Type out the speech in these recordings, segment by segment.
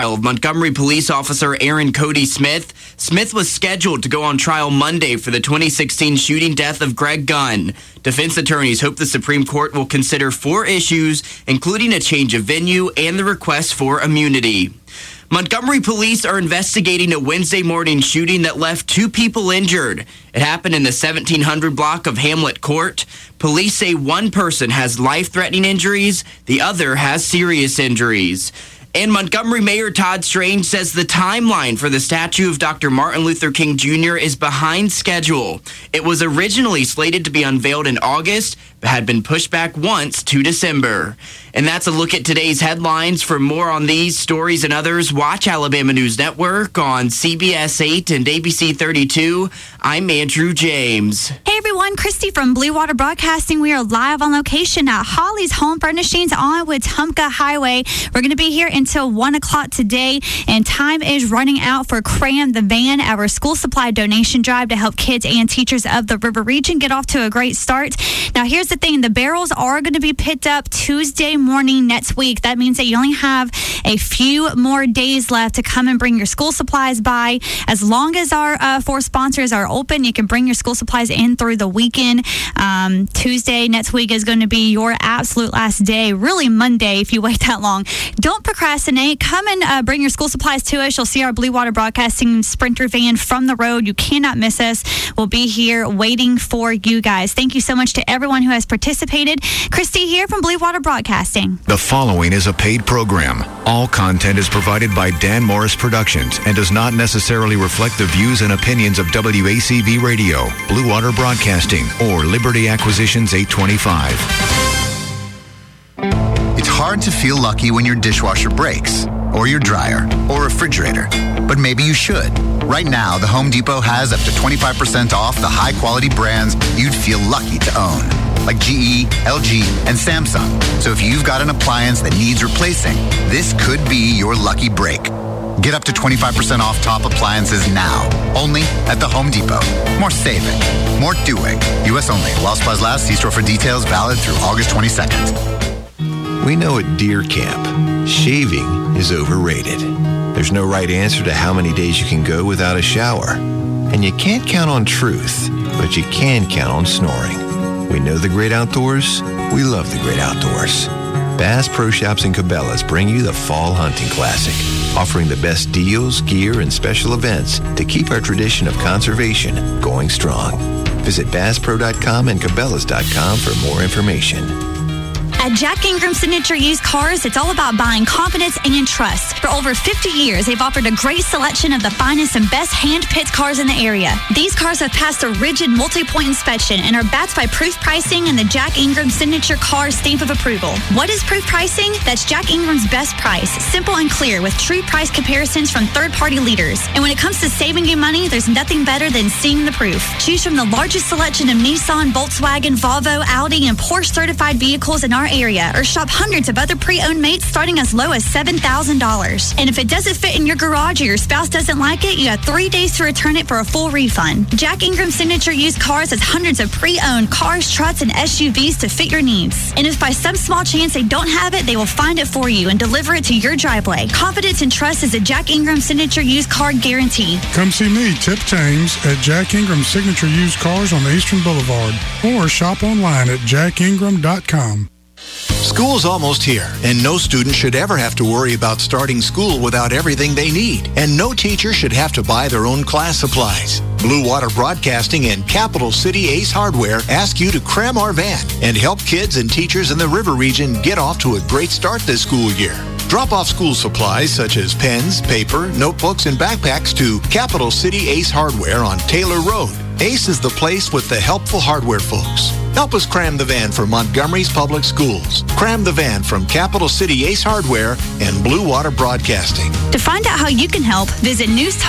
of Montgomery police officer Aaron Cody Smith. Smith was scheduled to go on trial Monday for the 2016 shooting death of Greg Gunn. Defense attorneys hope the Supreme Court will consider 4 issues, including a change of venue and the request for immunity. Montgomery police are investigating a Wednesday morning shooting that left 2 people injured. It happened in the 1700 block of Hamlet Court. Police say one person has life-threatening injuries, the other has serious injuries. And Montgomery Mayor Todd Strange says the timeline for the statue of Dr. Martin Luther King Jr. is behind schedule. It was originally slated to be unveiled in August, but had been pushed back once to December. And that's a look at today's headlines. For more on these stories and others, watch Alabama News Network on CBS 8 and ABC 32. I'm Andrew James. Hey everyone, Christy from Blue Water Broadcasting. We are live on location at Holly's Home Furnishings on Wetumpka Highway. We're going to be here until 1 o'clock today, and time is running out for Cram the Van, our school supply donation drive to help kids and teachers of the River Region get off to a great start. Now here's the thing, the barrels are going to be picked up Tuesday morning next week. That means that you only have a few more days left to come and bring your school supplies by. As long as our 4 sponsors are open, you can bring your school supplies in through the weekend. Tuesday next week is going to be your absolute last day, really Monday if you wait that long. Don't procrastinate. Come and bring your school supplies to us. You'll see our Blue Water Broadcasting Sprinter van from the road. You cannot miss us. We'll be here waiting for you guys. Thank you so much to everyone who has participated. Christy here from Blue Water Broadcasting. The following is a paid program. All content is provided by Dan Morris Productions and does not necessarily reflect the views and opinions of WACV Radio, Blue Water Broadcasting, or Liberty Acquisitions 825. It's hard to feel lucky when your dishwasher breaks, or your dryer, or refrigerator. But maybe you should. Right now, the Home Depot has up to 25% off the high-quality brands you'd feel lucky to own, like GE, LG, and Samsung. So if you've got an appliance that needs replacing, this could be your lucky break. Get up to 25% off top appliances now, only at the Home Depot. More saving, more doing. U.S. only. While supplies last, see store for details, valid through August 22nd. We know at Deer Camp, shaving is overrated. There's no right answer to how many days you can go without a shower. And you can't count on truth, but you can count on snoring. We know the great outdoors. We love the great outdoors. Bass Pro Shops and Cabela's bring you the Fall Hunting Classic, offering the best deals, gear, and special events to keep our tradition of conservation going strong. Visit BassPro.com and Cabela's.com for more information. At Jack Ingram Signature Used Cars, it's all about buying confidence and trust. For over 50 years, they've offered a great selection of the finest and best hand-picked cars in the area. These cars have passed a rigid multi-point inspection and are backed by proof pricing and the Jack Ingram Signature Cars stamp of approval. What is proof pricing? That's Jack Ingram's best price, simple and clear, with true price comparisons from third-party leaders. And when it comes to saving you money, there's nothing better than seeing the proof. Choose from the largest selection of Nissan, Volkswagen, Volvo, Audi, and Porsche certified vehicles in our area, or shop hundreds of other pre-owned mates starting as low as $7,000. And if it doesn't fit in your garage or your spouse doesn't like it, you have 3 days to return it for a full refund. Jack Ingram Signature Used Cars has hundreds of pre-owned cars, trucks, and SUVs to fit your needs. And if by some small chance they don't have it, they will find it for you and deliver it to your driveway. Confidence and trust is a Jack Ingram Signature Used Car guarantee. Come see me, Tip James, at Jack Ingram Signature Used Cars on the Eastern Boulevard, or shop online at jackingram.com. School's almost here, and no student should ever have to worry about starting school without everything they need. And no teacher should have to buy their own class supplies. Blue Water Broadcasting and Capital City Ace Hardware ask you to cram our van and help kids and teachers in the River Region get off to a great start this school year. Drop off school supplies such as pens, paper, notebooks, and backpacks to Capital City Ace Hardware on Taylor Road. Ace is the place with the helpful hardware folks. Help us cram the van for Montgomery's public schools. Cram the van from Capital City Ace Hardware and Blue Water Broadcasting. To find out how you can help, visit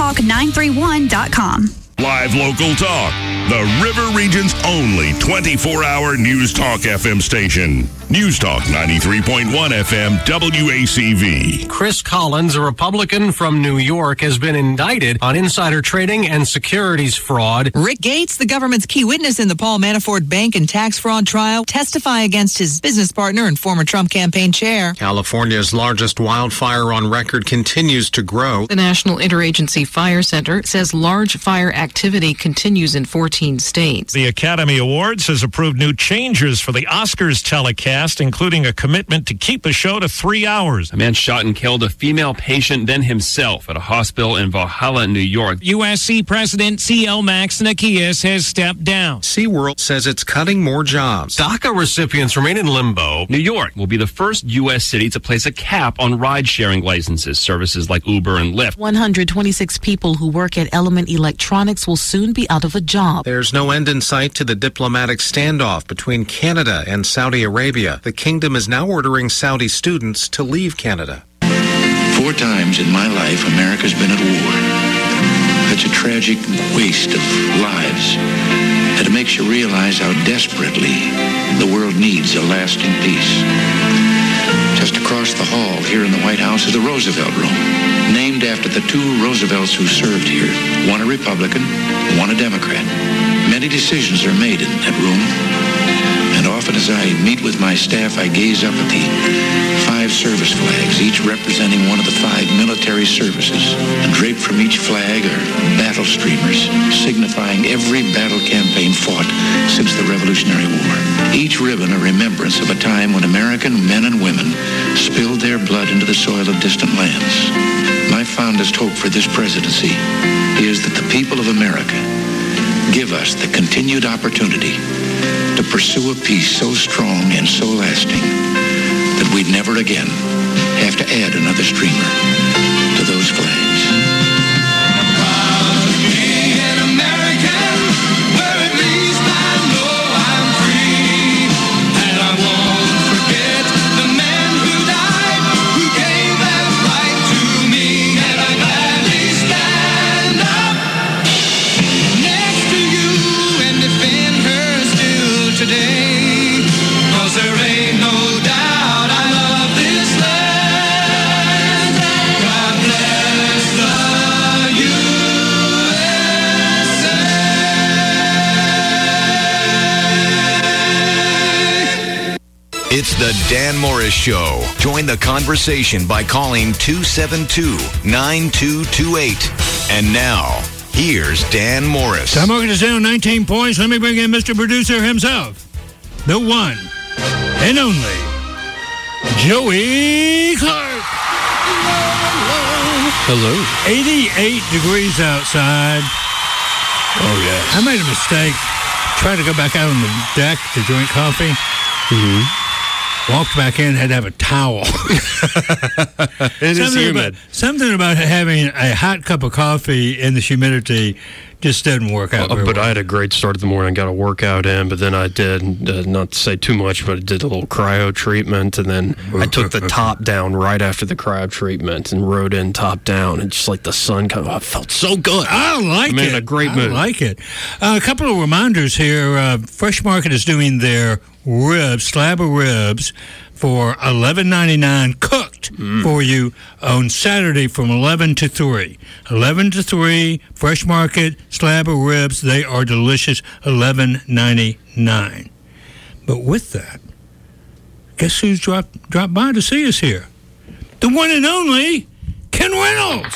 newstalk931.com. Live local talk. The River Region's only 24-hour News Talk FM station. News Talk 93.1 FM WACV. Chris Collins, a Republican from New York, has been indicted on insider trading and securities fraud. Rick Gates, the government's key witness in the Paul Manafort bank and tax fraud trial, testify against his business partner and former Trump campaign chair. California's largest wildfire on record continues to grow. The National Interagency Fire Center says large fire activity continues in 14 states. The Academy Awards has approved new changes for the Oscars telecast, including a commitment to keep the show to 3 hours. A man shot and killed a female patient, then himself, at a hospital in Valhalla, New York. USC President C.L. Max Nikias has stepped down. SeaWorld says it's cutting more jobs. DACA recipients remain in limbo. New York will be the first U.S. city to place a cap on ride-sharing licenses. Services like Uber and Lyft. 126 people who work at Element Electronics will soon be out of a job. There's no end in sight to the diplomatic standoff between Canada and Saudi Arabia. The kingdom is now ordering Saudi students to leave Canada. 4 times in my life, America's been at war. That's a tragic waste of lives. And it makes you realize how desperately the world needs a lasting peace. Just across the hall here in the White House is the Roosevelt Room, named after the 2 Roosevelts who served here, one a Republican, one a Democrat. Many decisions are made in that room. And often as I meet with my staff, I gaze up at the 5 service flags, each representing one of the 5 military services. And draped from each flag are battle streamers, signifying every battle campaign fought since the Revolutionary War. Each ribbon a remembrance of a time when American men and women spilled their blood into the soil of distant lands. My fondest hope for this presidency is that the people of America give us the continued opportunity to pursue a peace so strong and so lasting that we'd never again have to add another streamer to those flags. It's the Dan Morris Show. Join the conversation by calling 272-9228. And now, here's Dan Morris. Time market is down 19 points. Let me bring in Mr. Producer himself. The one and only Joey Clark. Hello. 88 degrees outside. Oh, yes. I made a mistake. Tried to go back out on the deck to drink coffee. Mm-hmm. Walked back in, had to have a towel. It is humid. Something about having a hot cup of coffee in the humidity just doesn't work out very But well. I had a great start of the morning. Got a workout in, but then I did, not to say too much, but I did a little cryo treatment, and then I took the top down right after the cryo treatment and rode in top down, and just like the sun I felt so good. I like it. I'm in a great mood. I like it. A couple of reminders here. Fresh Market is doing their slab of ribs for $11.99 cooked for you on Saturday from 11 to 3. 11 to 3, Fresh Market, slab of ribs. They are delicious, $11.99. But with that, guess who's dropped by to see us here? The one and only Ken Reynolds.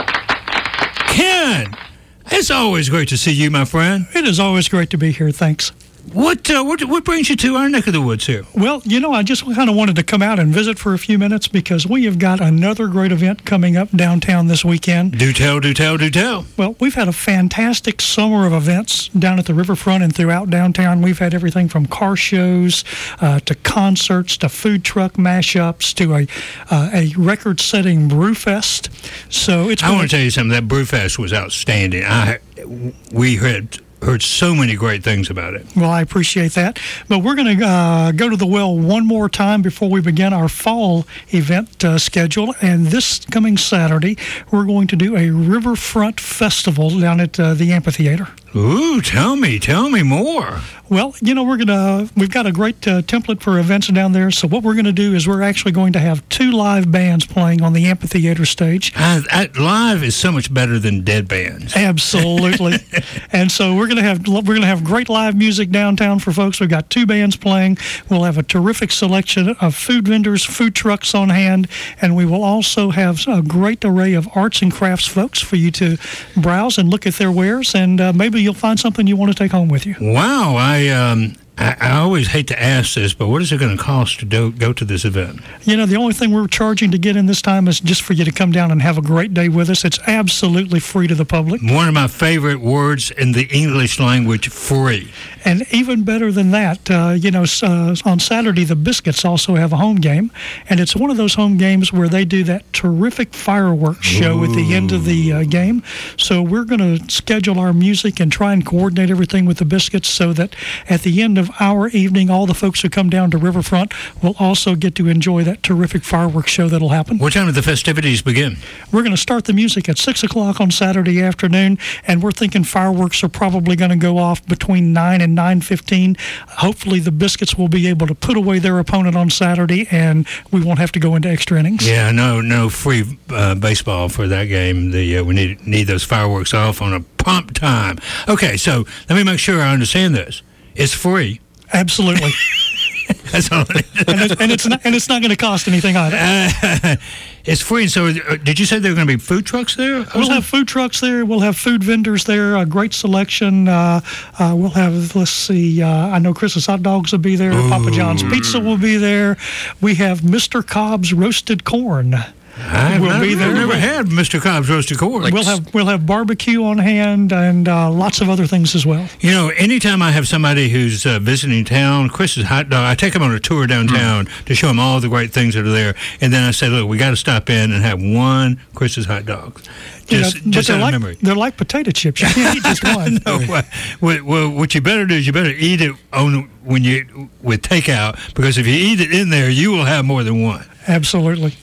Ken, it's always great to see you, my friend. It is always great to be here. Thanks. What brings you to our neck of the woods here? Well, I just kind of wanted to come out and visit for a few minutes because we have got another great event coming up downtown this weekend. Do tell. Well, we've had a fantastic summer of events down at the riverfront and throughout downtown. We've had everything from car shows to concerts to food truck mashups to a record-setting brew fest. So I want to tell you something. That brew fest was outstanding. We heard so many great things about it. Well, I appreciate that. But we're going to go to the well one more time before we begin our fall event schedule. And this coming Saturday, we're going to do a riverfront festival down at the amphitheater. Ooh, tell me more. Well, we've got a great template for events down there. So what we're going to do is we're actually going to have 2 live bands playing on the amphitheater stage. Live is so much better than dead bands. Absolutely. And so we're going to have great live music downtown for folks. We've got 2 bands playing. We'll have a terrific selection of food vendors, food trucks on hand, and we will also have a great array of arts and crafts folks for you to browse and look at their wares, and maybe you'll find something you want to take home with you. Wow, I always hate to ask this, but what is it going to cost to go to this event? The only thing we're charging to get in this time is just for you to come down and have a great day with us. It's absolutely free to the public. One of my favorite words in the English language, free. And even better than that, on Saturday, the Biscuits also have a home game, and it's one of those home games where they do that terrific fireworks show at the end of the game. So we're going to schedule our music and try and coordinate everything with the Biscuits so that at the end of our evening, all the folks who come down to Riverfront will also get to enjoy that terrific fireworks show that'll happen. What time do the festivities begin? We're going to start the music at 6 o'clock on Saturday afternoon, and we're thinking fireworks are probably going to go off between 9 and 9:15. Hopefully the Biscuits will be able to put away their opponent on Saturday, and we won't have to go into extra innings. Yeah, no free baseball for that game. We need those fireworks off on a prompt time. Okay, so let me make sure I understand this. It's free. Absolutely. That's all. and it's not going to cost anything either. It's free. So, did you say there are going to be food trucks there? We'll have food trucks there. We'll have food vendors there. A great selection. We'll have. Let's see. I know Chris's Hot Dogs will be there. Ooh. Papa John's Pizza will be there. We have Mr. Cobb's Roasted Corn. I've never had Mr. Cobb's Roasted Corn. We'll have barbecue on hand and lots of other things as well. Anytime I have somebody who's visiting town, Chris's Hot Dog, I take them on a tour downtown to show them all the great things that are there, and then I say, look, we got to stop in and have one Chris's Hot Dog. Just out of memory. They're like potato chips. You can't eat just one. No, well, what you better do is you better eat it with takeout, because if you eat it in there, you will have more than one. Absolutely.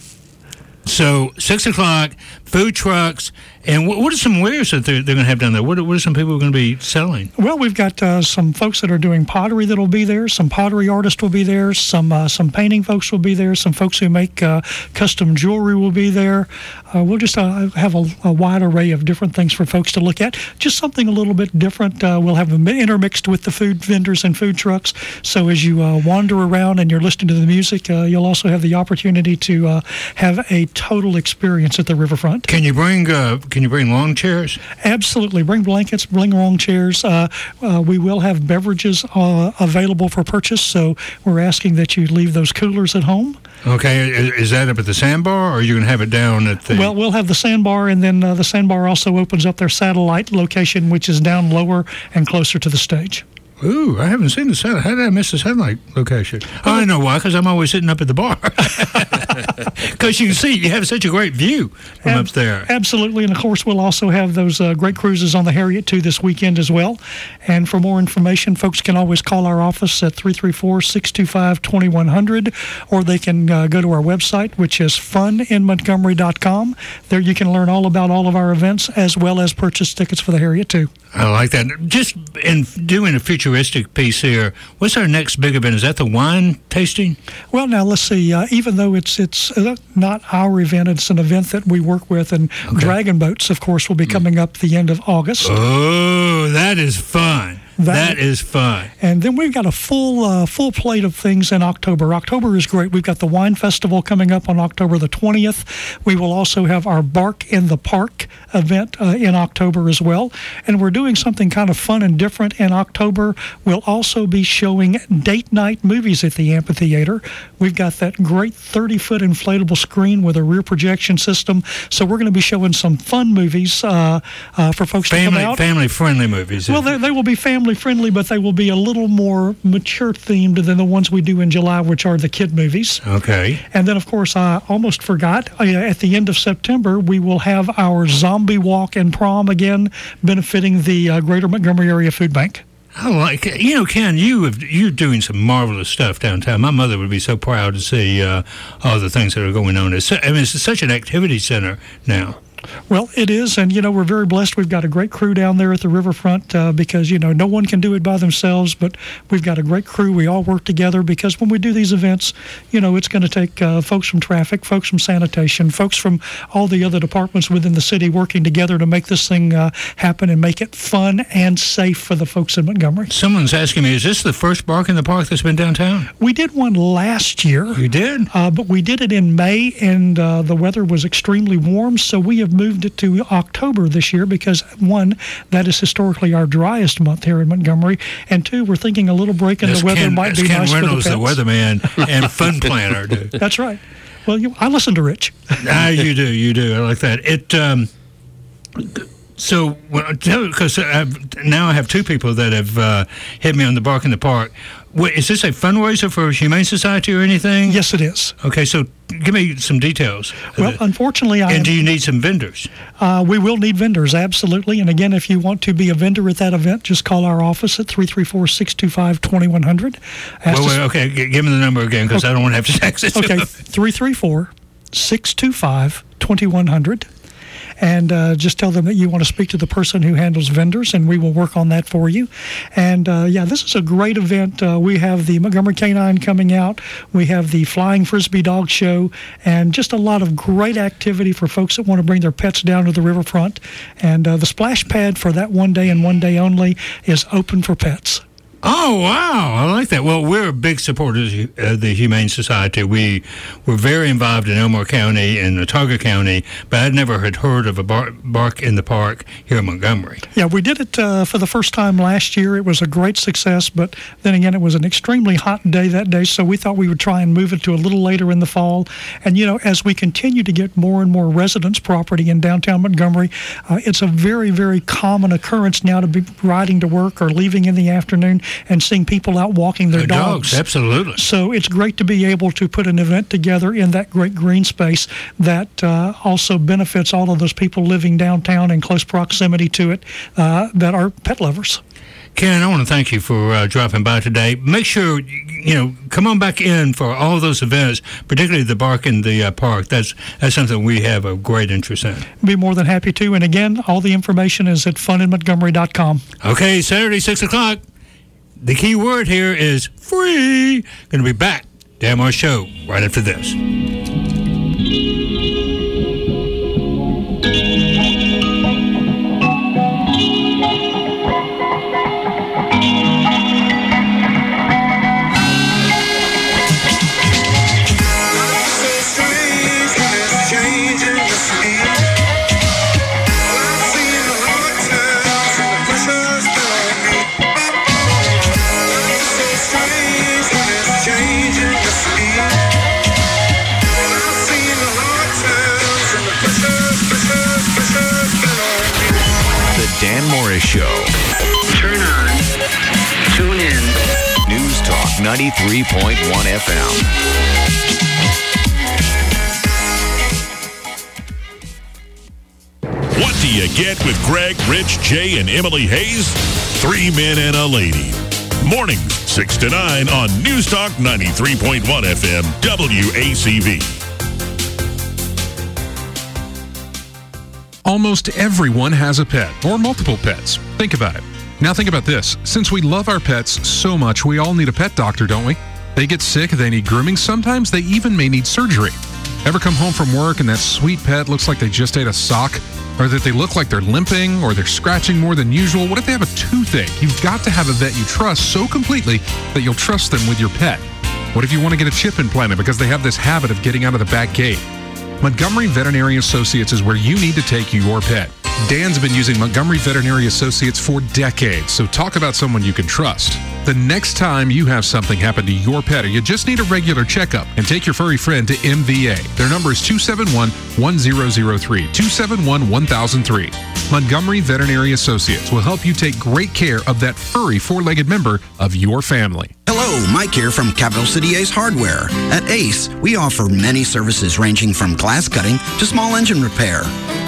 So 6 o'clock, food trucks, and what are some wares that they're going to have down there? What are some people going to be selling? Well, we've got some folks that are doing pottery that will be there. Some pottery artists will be there. Some painting folks will be there. Some folks who make custom jewelry will be there. We'll just have a wide array of different things for folks to look at. Just something a little bit different. We'll have them intermixed with the food vendors and food trucks. So as you wander around and you're listening to the music, you'll also have the opportunity to have a total experience at the riverfront. Can you bring lawn chairs? Absolutely. Bring blankets, bring lawn chairs. We will have beverages available for purchase, so we're asking that you leave those coolers at home. Okay. Is that up at the sandbar, or are you going to have it down at the... Well, we'll have the sandbar, and then the sandbar also opens up their satellite location, which is down lower and closer to the stage. Ooh, I haven't seen the satellite. How did I miss the satellite location? Oh, I know why, because I'm always sitting up at the bar. Because you can see, you have such a great view from up there. Absolutely, and of course we'll also have those great cruises on the Harriet 2 this weekend as well. And for more information, folks can always call our office at 334-625-2100, or they can go to our website, which is funinmontgomery.com. There you can learn all about all of our events, as well as purchase tickets for the Harriet 2. I like that. Just in doing a futuristic piece here, what's our next big event? Is that the wine tasting? Well, now let's see. Even though it's not our event, it's an event that we work with, and Dragon Boats, of course, will be coming up the end of August. Oh, that is fun. That is fun. And then we've got a full plate of things in October. October is great. We've got the Wine Festival coming up on October the 20th. We will also have our Bark in the Park event in October as well. And we're doing something kind of fun and different in October. We'll also be showing date night movies at the amphitheater. We've got that great 30-foot inflatable screen with a rear projection system. So we're going to be showing some fun movies for folks to come out. Family-friendly movies. Well, they will be family-friendly, but they will be a little more mature-themed than the ones we do in July, which are the kid movies. Okay. And then, of course, I almost forgot, at the end of September, we will have our Zombie Walk and Prom again, benefiting the Greater Montgomery Area Food Bank. I like it. Ken, you're doing some marvelous stuff downtown. My mother would be so proud to see all the things that are going on. It's such an activity center now. Well, it is, and, we're very blessed. We've got a great crew down there at the riverfront because, no one can do it by themselves, but we've got a great crew. We all work together because when we do these events, it's going to take folks from traffic, folks from sanitation, folks from all the other departments within the city working together to make this thing happen and make it fun and safe for the folks in Montgomery. Someone's asking me, is this the first Bark in the Park that's been downtown? We did one last year. You did? But we did it in May, and the weather was extremely warm, so we have moved it to October this year because, one, that is historically our driest month here in Montgomery, and two, we're thinking a little break in the weather might be nice for the pets. the weatherman and fun planner. That's right. Well, I listen to Rich. You do. I like that. So, because now I have two people that have hit me on the Bark in the Park. Wait, is this a fundraiser for Humane Society or anything? Yes, it is. Okay, so give me some details. Well, unfortunately, do you need some vendors? We will need vendors, absolutely. And again, if you want to be a vendor at that event, just call our office at 334-625-2100. Okay, give me the number again because I don't want to have to text it. Okay, 334-625-2100. And just tell them that you want to speak to the person who handles vendors, and we will work on that for you. And, this is a great event. We have the Montgomery Canine coming out. We have the Flying Frisbee Dog Show, and just a lot of great activity for folks that want to bring their pets down to the riverfront. And the splash pad for that one day and one day only is open for pets. Oh, wow. I like that. Well, we're big supporters of the Humane Society. We were very involved in Elmore County and Watauga County, but I'd never had heard of a Bark in the Park here in Montgomery. Yeah, we did it for the first time last year. It was a great success, but then again, it was an extremely hot day that day, so we thought we would try and move it to a little later in the fall. And, as we continue to get more and more residence property in downtown Montgomery, it's a very, very common occurrence now to be riding to work or leaving in the afternoon and seeing people out walking their dogs. Absolutely. So it's great to be able to put an event together in that great green space that also benefits all of those people living downtown in close proximity to it that are pet lovers. Ken, I want to thank you for dropping by today. Make sure, come on back in for all of those events, particularly the Bark in the Park. That's something we have a great interest in. Be more than happy to. And again, all the information is at funinmontgomery.com. Okay, Saturday, 6 o'clock. The key word here is free. Going to be back. Dan Morris Show right after this. Dan Morris Show. Turn on. Tune in. News Talk 93.1 FM. What do you get with Greg, Rich, Jay, and Emily Hayes? 3 men and a lady. Mornings, 6 to 9 on News Talk 93.1 FM, WACV. Almost everyone has a pet, or multiple pets. Think about it. Now think about this. Since we love our pets so much, we all need a pet doctor, don't we? They get sick, they need grooming, sometimes they even may need surgery. Ever come home from work and that sweet pet looks like they just ate a sock? Or that they look like they're limping, or they're scratching more than usual? What if they have a toothache? You've got to have a vet you trust so completely that you'll trust them with your pet. What if you want to get a chip implanted because they have this habit of getting out of the back gate? Montgomery Veterinary Associates is where you need to take your pet. Dan's been using Montgomery Veterinary Associates for decades, so talk about someone you can trust. The next time you have something happen to your pet or you just need a regular checkup, and take your furry friend to MVA. Their number is 271-1003, 271-1003. Montgomery Veterinary Associates will help you take great care of that furry four-legged member of your family. Hello, Mike here from Capital City Ace Hardware. At Ace, we offer many services ranging from glass cutting to small engine repair.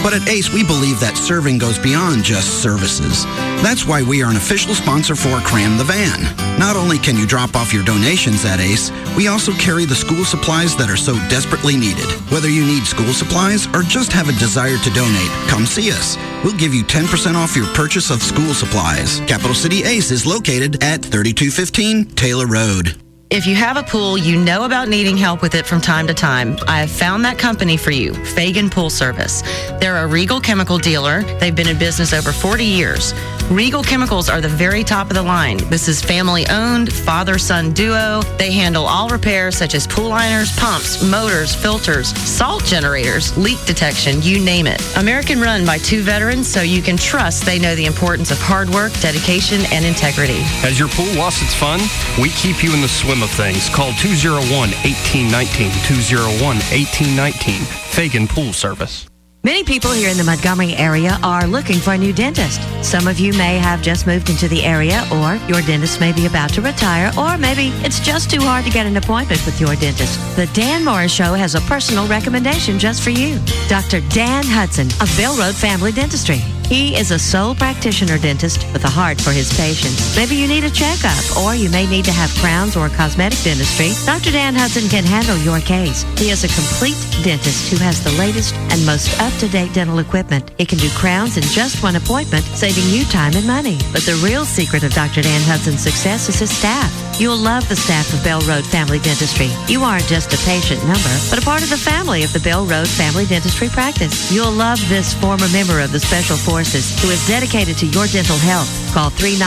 But at ACE, we believe that serving goes beyond just services. That's why we are an official sponsor for Cram the Van. Not only can you drop off your donations at ACE, we also carry the school supplies that are so desperately needed. Whether you need school supplies or just have a desire to donate, come see us. We'll give you 10% off your purchase of school supplies. Capital City ACE is located at 3215 Taylor Road. If you have a pool, you know about needing help with it from time to time. I have found that company for you, Fagan Pool Service. They're a Regal chemical dealer. They've been in business over 40 years. Regal Chemicals are the very top of the line. This is family-owned, father-son duo. They handle all repairs such as pool liners, pumps, motors, filters, salt generators, leak detection, you name it. American run by 2 veterans, so you can trust they know the importance of hard work, dedication, and integrity. Has your pool lost its fun? We keep you in the swim of things. Call 201-1819, 201-1819, Fagan Pool Service. Many people here in the Montgomery area are looking for a new dentist. Some of you may have just moved into the area, or your dentist may be about to retire, or maybe it's just too hard to get an appointment with your dentist. The Dan Morris Show has a personal recommendation just for you. Dr. Dan Hudson of Bell Road Family Dentistry. He is a sole practitioner dentist with a heart for his patients. Maybe you need a checkup, or you may need to have crowns or cosmetic dentistry. Dr. Dan Hudson can handle your case. He is a complete dentist who has the latest and most up-to-date dental equipment. He can do crowns in just one appointment, saving you time and money. But the real secret of Dr. Dan Hudson's success is his staff. You'll love the staff of Bell Road Family Dentistry. You aren't just a patient number, but a part of the family of the Bell Road Family Dentistry practice. You'll love this former member of the Special Forces who is dedicated to your dental health. Call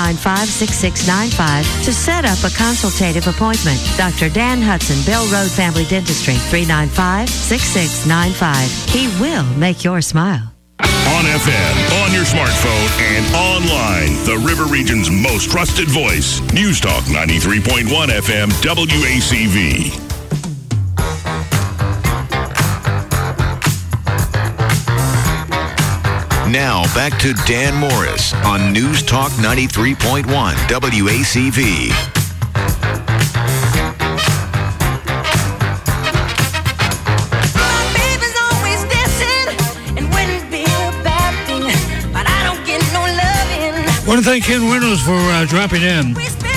395-6695 to set up a consultative appointment. Dr. Dan Hudson, Bell Road Family Dentistry, 395-6695. He will make your smile. On FM, on your smartphone, and online, the River Region's most trusted voice. News Talk 93.1 FM WACV. Now, back to Dan Morris on News Talk 93.1 WACV. I want to thank Ken Reynolds for dropping in.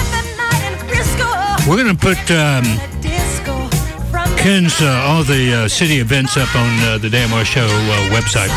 We're going to put Ken's all the city events up on the Dan Morris Show website.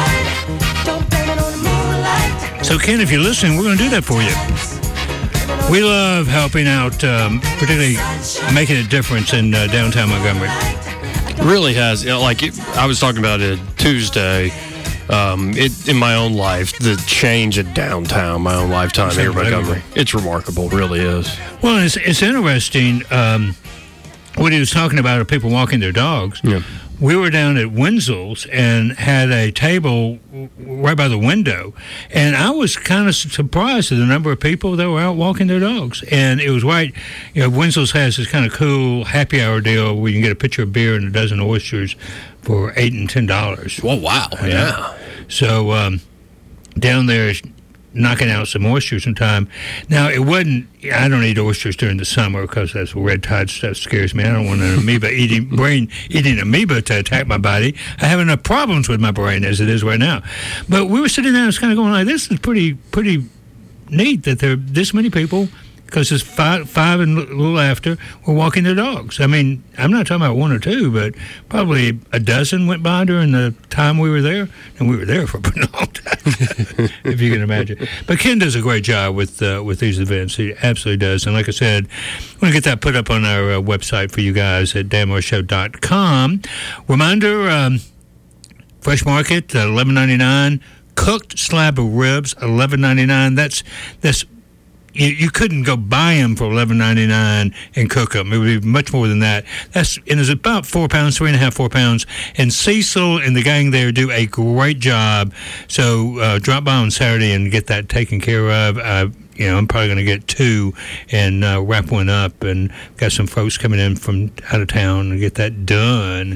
So, Ken, if you're listening, we're going to do that for you. We love helping out, particularly making a difference in downtown Montgomery. It really has. I was talking about it Tuesday. In my own life, the change in downtown, my own lifetime here in Montgomery, it's remarkable, really is. Well, it's interesting. What he was talking about are people walking their dogs. Yeah. We were down at Wenzel's and had a table right by the window, and I was kind of surprised at the number of people that were out walking their dogs. And it was right, Wenzel's has this kind of cool happy hour deal where you can get a pitcher of beer and a dozen oysters for $8 and $10. Oh, wow. Yeah. So down there, knocking out some oysters sometime. Now, it wasn't, I don't eat oysters during the summer because that's red tide stuff scares me. I don't want an amoeba brain eating amoeba to attack my body. I have enough problems with my brain as it is right now. But we were sitting there and it's kind of going like, this is pretty neat that there are this many people, because it's five and a little after, were walking their dogs. I mean, I'm not talking about one or two, but probably a dozen went by during the time we were there, and we were there for a pretty long time, if you can imagine. But Ken does a great job with these events. He absolutely does. And like I said, I'm going to get that put up on our website for you guys at danmorrisshow.com. Reminder, Fresh Market, $11.99. Cooked slab of ribs, $11.99. That's You couldn't go buy them for $11.99 and cook them. It would be much more than that. And it's about 4 pounds, 3.5, 4 pounds. And Cecil and the gang there do a great job. So drop by on Saturday and get that taken care of. I'm probably going to get 2 and wrap one up. And got some folks coming in from out of town and get that done.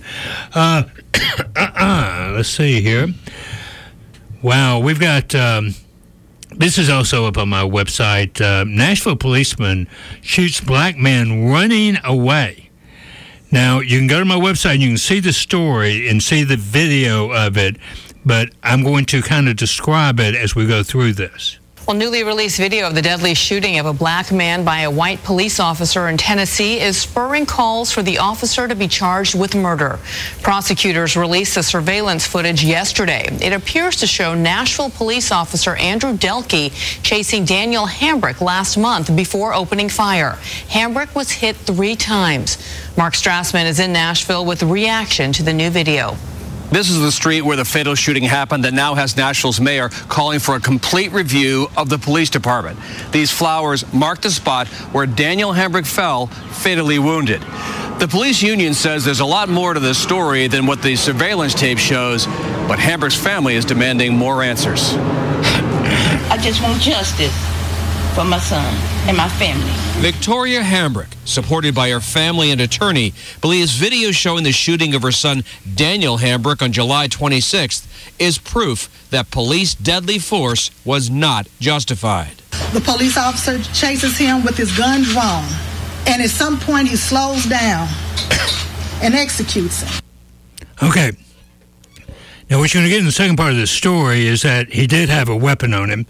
Let's see here. Wow, we've got... this is also up on my website. Nashville policeman shoots black man running away. Now, you can go to my website and you can see the story and see the video of it. but I'm going to kind of describe it as we go through this. Well, newly released video of the deadly shooting of a black man by a white police officer in Tennessee is spurring calls for the officer to be charged with murder. Prosecutors released the surveillance footage yesterday. It appears to show Nashville police officer Andrew Delkey chasing Daniel Hambrick last month before opening fire. Hambrick was hit 3 times. Mark Strassman is in Nashville with reaction to the new video. This is the street where the fatal shooting happened that now has Nashville's mayor calling for a complete review of the police department. These flowers mark the spot where Daniel Hambrick fell, fatally wounded. The police union says there's a lot more to this story than what the surveillance tape shows, but Hambrick's family is demanding more answers. I just want justice for my son and my family. Victoria Hambrick, supported by her family and attorney, believes video showing the shooting of her son Daniel Hambrick on July 26th is proof that police deadly force was not justified. The police officer chases him with his gun drawn, and at some point he slows down and executes him. Okay. Now what you're going to get in the second part of this story is that he did have a weapon on him.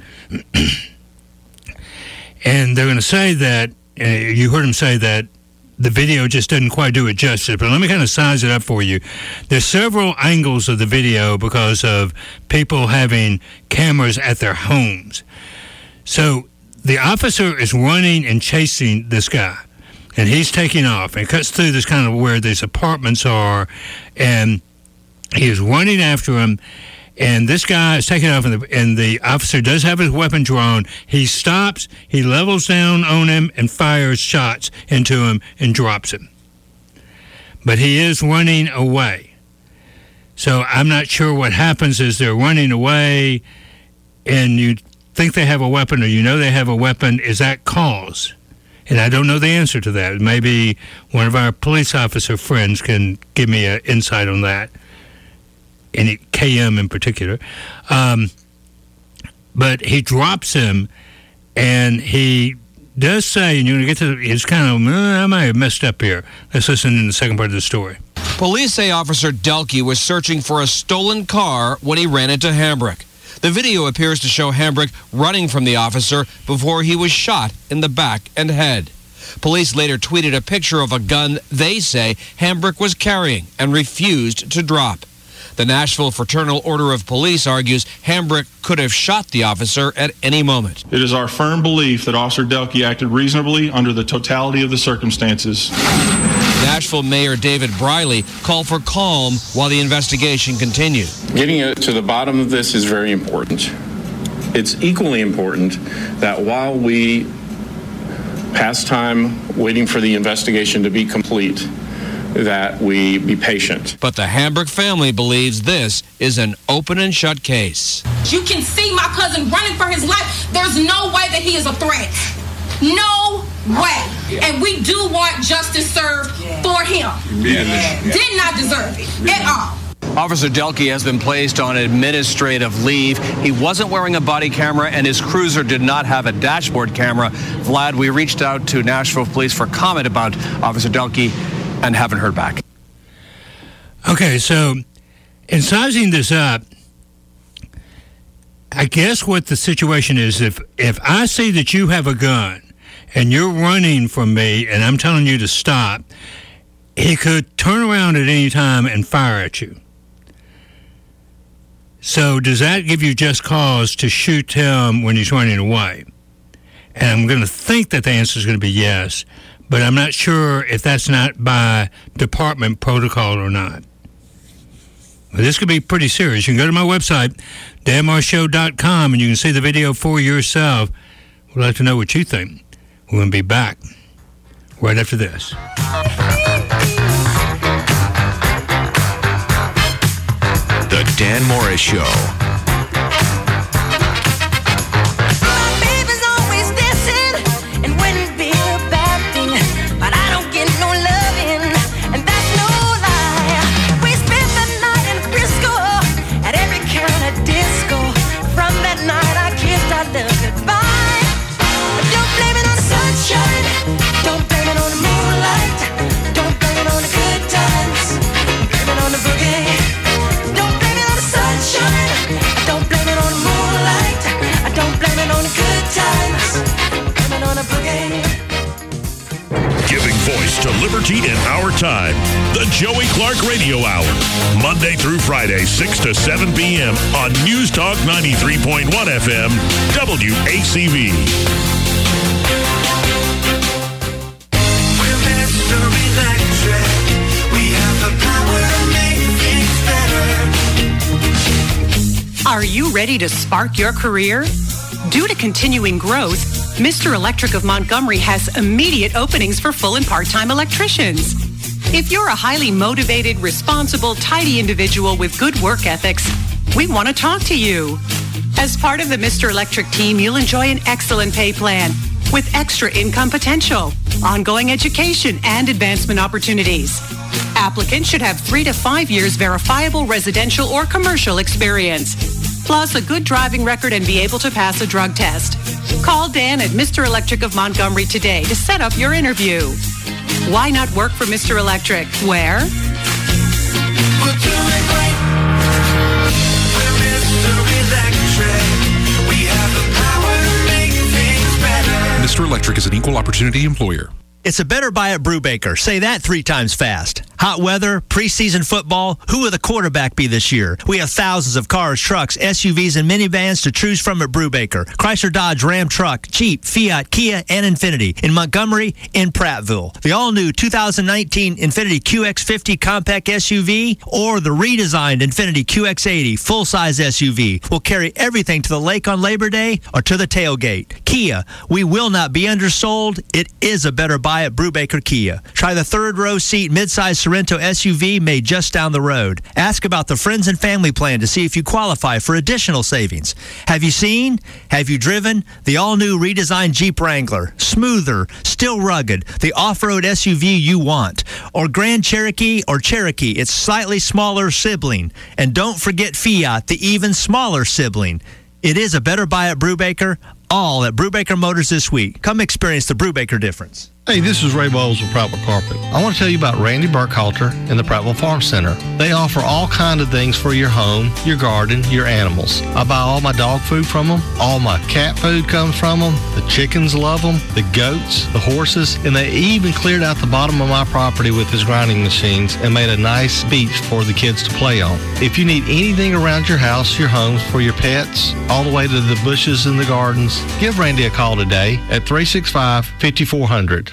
And they're going to say that, you heard him say that the video just doesn't quite do it justice. But let me kind of size it up for you. There's several angles of the video because of people having cameras at their homes. So the officer is running and chasing this guy. And he's taking off. And cuts through this kind of where these apartments are. And he is running after him. And this guy is taking off, and the officer does have his weapon drawn. He stops, he levels down on him, and fires shots into him and drops him. But he is running away. So I'm not sure what happens is they're running away, and you think they have a weapon, or you know they have a weapon. Is that cause? And I don't know the answer to that. Maybe one of our police officer friends can give me an insight on that. And KM in particular. But he drops him, and he does say, and you're going to get to, it's kind of, I might have messed up here. Let's listen in the second part of the story. Police say Officer Delkey was searching for a stolen car when he ran into Hambrick. The video appears to show Hambrick running from the officer before he was shot in the back and head. Police later tweeted a picture of a gun they say Hambrick was carrying and refused to drop. The Nashville Fraternal Order of Police argues Hambrick could have shot the officer at any moment. It is our firm belief that Officer Delkey acted reasonably under the totality of the circumstances. Nashville Mayor David Briley called for calm while the investigation continued. Getting to the bottom of this is very important. It's equally important that while we pass time waiting for the investigation to be complete, that we be patient. But the Hambrick family believes this is an open and shut case. You can see my cousin running for his life. There's no way that he is a threat. No way. And we do want justice served for him. Did not deserve it at all. Officer Delkey has been placed on administrative leave. He wasn't wearing a body camera, and his cruiser did not have a dashboard camera. Vlad, we reached out to Nashville Police for comment about Officer Delkey and haven't heard back. Okay, so in sizing this up, I guess what the situation is, if I see that you have a gun and you're running from me and I'm telling you to stop, he could turn around at any time and fire at you. So does that give you just cause to shoot him when he's running away? And I'm going to think that the answer is going to be yes, but I'm not sure if that's not by department protocol or not. But this could be pretty serious. You can go to my website, danmarsshow.com, and you can see the video for yourself. We'd like to know what you think. We're going to be back right after this. The Dan Morris Show. Don't blame it on the sunshine. Liberty in Our Time. The Joey Clark Radio Hour. Monday through Friday, 6 to 7 p.m. on News Talk 93.1 FM, WACV. We're Mr. Electric. We have the power to make things better. Are you ready to spark your career? Due to continuing growth, Mr. Electric of Montgomery has immediate openings for full and part-time electricians. If you're a highly motivated, responsible, tidy individual with good work ethics, we want to talk to you. As part of the Mr. Electric team, you'll enjoy an excellent pay plan with extra income potential, ongoing education, and advancement opportunities. Applicants should have 3 to 5 years verifiable residential or commercial experience, plus a good driving record and be able to pass a drug test. Call Dan at Mr. Electric of Montgomery today to set up your interview. Why not work for Mr. Electric? Where? We'll do it right. We're Mr. Electric. We have the power to make things better. Mr. Electric is an equal opportunity employer. It's a better buy at Brubaker. Say that 3 times fast. Hot weather, preseason football, who will the quarterback be this year? We have thousands of cars, trucks, SUVs, and minivans to choose from at Brubaker. Chrysler, Dodge, Ram truck, Jeep, Fiat, Kia, and Infiniti. In Montgomery, in Prattville. The all-new 2019 Infiniti QX50 compact SUV or the redesigned Infiniti QX80 full-size SUV will carry everything to the lake on Labor Day or to the tailgate. Kia, we will not be undersold. It is a better buy at Brubaker Kia. Try the third-row seat midsize Sorrento SUV made just down the road. Ask about the friends and family plan to see if you qualify for additional savings. Have you seen? Have you driven? The all-new redesigned Jeep Wrangler. Smoother, still rugged, the off-road SUV you want. Or Grand Cherokee or Cherokee, its slightly smaller sibling. And don't forget Fiat, the even smaller sibling. It is a better buy at Brubaker. All at Brubaker Motors this week. Come experience the Brubaker difference. Hey, this is Ray Bowles with Prattville Carpet. I want to tell you about Randy Burkhalter and the Prattville Farm Center. They offer all kinds of things for your home, your garden, your animals. I buy all my dog food from them. All my cat food comes from them. The chickens love them. The goats, the horses, and they even cleared out the bottom of my property with his grinding machines and made a nice beach for the kids to play on. If you need anything around your house, your homes, for your pets, all the way to the bushes and the gardens, give Randy a call today at 365-5400.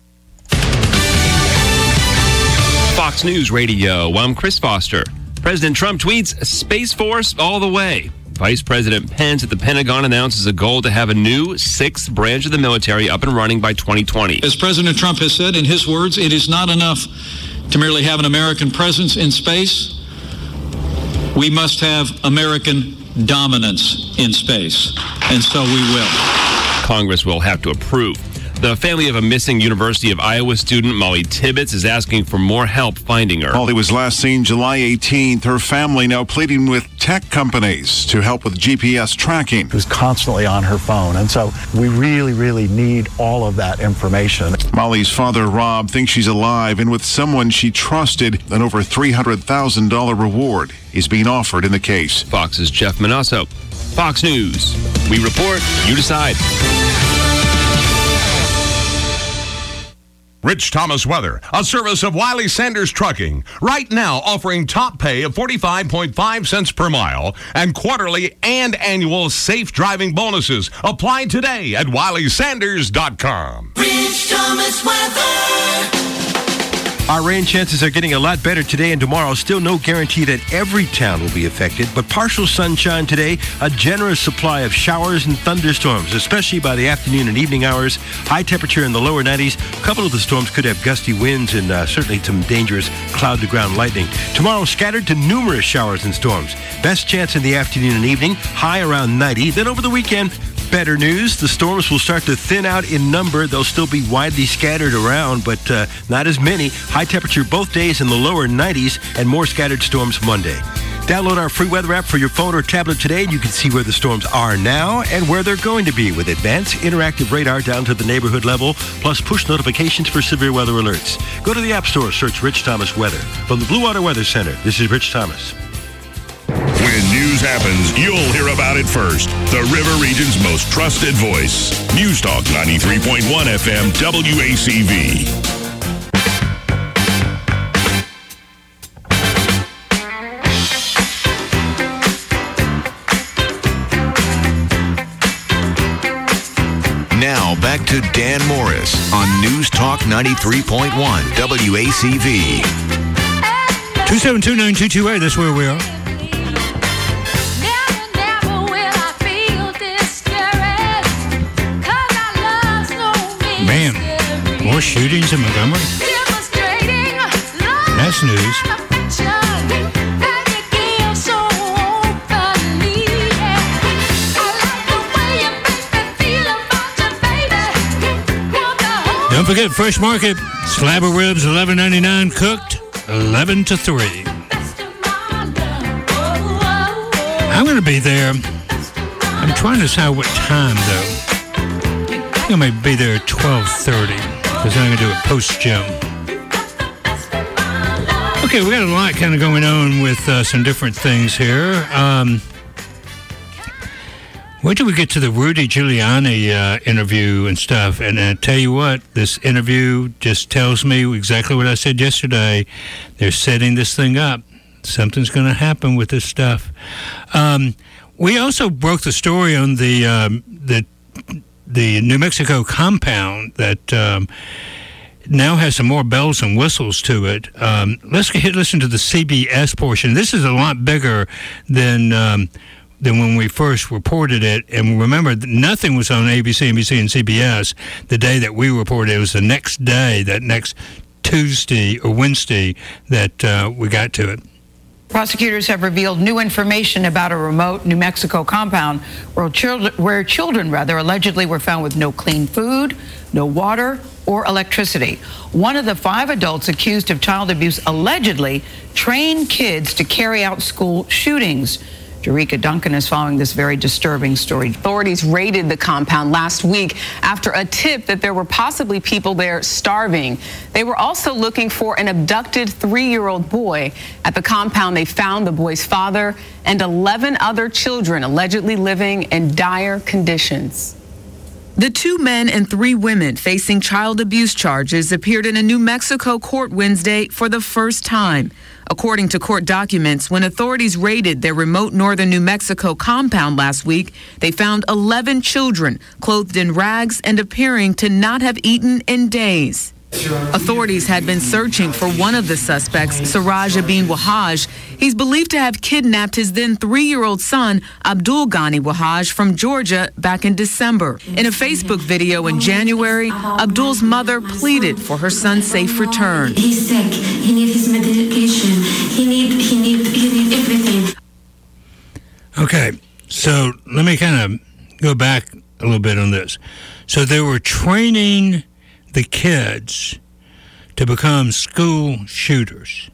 Fox News Radio. I'm Chris Foster. President Trump tweets, Space Force all the way. Vice President Pence at the Pentagon announces a goal to have a new 6th branch of the military up and running by 2020. As President Trump has said, in his words, it is not enough to merely have an American presence in space. We must have American dominance in space, and so we will. Congress will have to approve. The family of a missing University of Iowa student, Molly Tibbetts, is asking for more help finding her. Molly was last seen July 18th. Her family now pleading with tech companies to help with GPS tracking. She was constantly on her phone, and so we really need all of that information. Molly's father, Rob, thinks she's alive, and with someone she trusted, an over $300,000 reward is being offered in the case. Fox's Jeff Manasso. Fox News. We report, you decide. Rich Thomas Weather, a service of Wiley Sanders Trucking. Right now offering top pay of 45.5 cents per mile and quarterly and annual safe driving bonuses. Apply today at WileySanders.com. Rich Thomas Weather. Our rain chances are getting a lot better today and tomorrow. Still no guarantee that every town will be affected, but partial sunshine today, a generous supply of showers and thunderstorms, especially by the afternoon and evening hours. High temperature in the lower 90s. A couple of the storms could have gusty winds and certainly some dangerous cloud-to-ground lightning. Tomorrow, scattered to numerous showers and storms. Best chance in the afternoon and evening, high around 90. Then over the weekend, better news. The storms will start to thin out in number. They'll still be widely scattered around, but not as many. High temperature both days in the lower 90s and more scattered storms Monday. Download our free weather app for your phone or tablet today, and you can see where the storms are now and where they're going to be with advanced interactive radar down to the neighborhood level, plus push notifications for severe weather alerts. Go to the App Store, search Rich Thomas Weather. From the Blue Water Weather Center, this is Rich Thomas. When news happens, you'll hear about it first. The River Region's most trusted voice. News Talk 93.1 FM WACV. Now back to Dan Morris on News Talk 93.1 WACV. 2729228, that's where we are. Man, more shootings in Montgomery? That's news. Don't forget, Fresh Market, slab of ribs, $11.99, cooked, 11 to 3. I'm going to be there. I'm trying to decide what time, though. I think I may be there at 12:30, because I'm going to do it post-gym. Okay, we got a lot kind of going on with some different things here. Wait till we get to the Rudy Giuliani interview and stuff. And I tell you what, this interview just tells me exactly what I said yesterday. They're setting this thing up. Something's going to happen with this stuff. We also broke the story on the New Mexico compound that now has some more bells and whistles to it. Let's listen to the CBS portion. This is a lot bigger than when we first reported it. And remember, nothing was on ABC, NBC, and CBS the day that we reported it. It was the next day, that next Tuesday or Wednesday, that we got to it. Prosecutors have revealed new information about a remote New Mexico compound where children allegedly were found with no clean food, no water, or electricity. One of the 5 adults accused of child abuse allegedly trained kids to carry out school shootings. Jerika Duncan is following this very disturbing story. Authorities raided the compound last week after a tip that there were possibly people there starving. They were also looking for an abducted 3-year-old boy. At the compound, they found the boy's father and 11 other children allegedly living in dire conditions. The 2 men and 3 women facing child abuse charges appeared in a New Mexico court Wednesday for the first time. According to court documents, when authorities raided their remote northern New Mexico compound last week, they found 11 children clothed in rags and appearing to not have eaten in days. Authorities had been searching for one of the suspects, Siraj Abin Wahaj. He's believed to have kidnapped his then 3-year-old son, Abdul Ghani Wahaj, from Georgia back in December. In a Facebook video in January, Abdul's mother pleaded for her son's safe return. He's sick. He needs his medication. He need everything. Okay, so let me kind of go back a little bit on this. So they were training the kids to become school shooters.